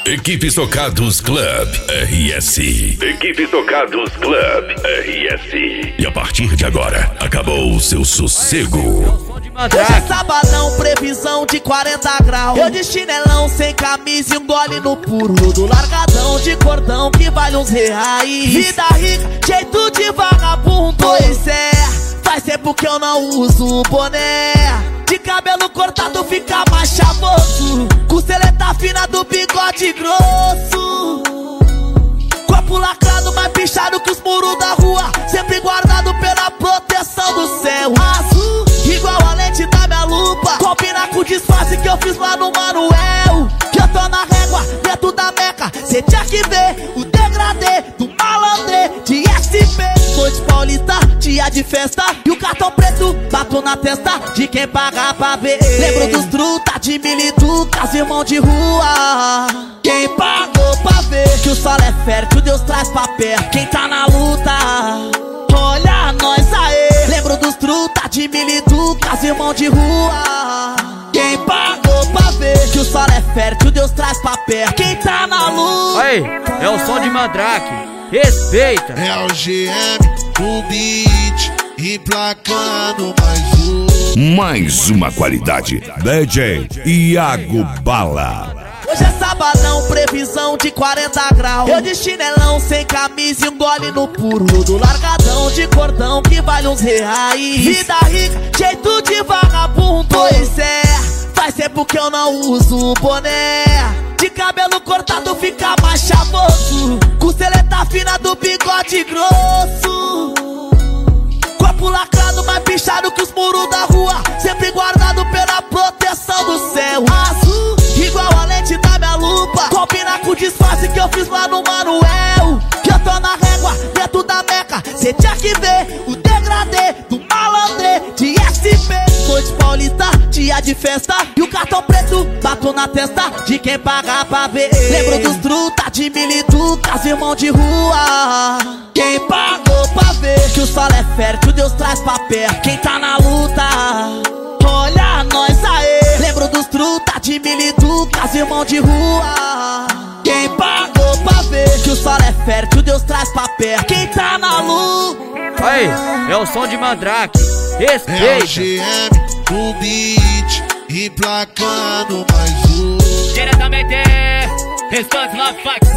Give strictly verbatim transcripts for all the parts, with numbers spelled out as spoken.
Equipe Tocados Club R S. Equipe Tocados Club R S. E a partir de agora, acabou o seu sossego. Hoje é sabadão, previsão de quarenta graus. Eu de chinelão, sem camisa e um gole no puro. Do largadão de cordão que vale uns reais. Vida rica, jeito de vagabundo. Pois é, faz tempo que eu não uso boné. De cabelo cortado fica mais chavoso. Costeleta fina do bigode grosso. Corpo lacrado, mais pichado que os muros da rua. Sempre guardado pela proteção do céu azul, igual a lente da minha lupa. Combina com o disfarce que eu fiz lá no Manuel. Que eu tô na régua, dentro da meca. Cê tinha que ver o degradê do malandrê de S P. Noite paulista, dia de festa. E o cartão preto bato na testa de quem paga pra ver. Lembro dos truta de militucas, irmão de rua. Quem pagou pra ver que o sol é fértil, Deus traz pra perto quem tá na luta. Olha nós aê. Lembro dos truta de militucas, irmão de rua. Quem pagou pra ver que o sol é fértil, Deus traz pra perto quem tá na luta. Aí, é o som de Mandrake, respeita. É o G M no beat, emplacando mais um. Mais uma qualidade. D J Iago Bala. Hoje é sabadão, previsão de quarenta graus. Eu de chinelão, sem camisa e um gole no puro. Do largadão de cordão que vale uns reais. Vida rica, jeito de vagabundo. Pois é, faz tempo que eu não uso boné. De cabelo cortado fica mais chavoso. Costeleta fina do bigode grosso. Corpo lacrado, mais pichado que os muros da rua. Sempre guardado pela proteção do céu azul, igual a lente da minha lupa. Combina com o disfarce que eu fiz lá no Manuel. Que eu tô na régua, dentro da meca. Cê tinha que ver o degradê do malandrê de S P. Noite paulista, dia de festa. E o cartão preto bato na testa de quem paga pra ver. Lembro dos truta de militucas, irmão de rua. Quem pagou pra ver que o sol é fértil, Deus traz pra perto quem tá na luta. Olha nós aê. Lembro dos truta de militucas, irmão de rua. Quem pagou pra ver que o sol é fértil, Deus traz pra perto quem tá na luta. Aí, é o som de Mandrake, É respeita. o G M no beat, emplacando mais um. Diretamente, Restante Love Fax.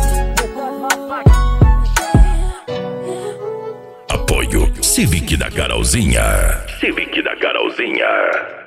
Apoio Civic da Carolzinha. Civic da Carolzinha.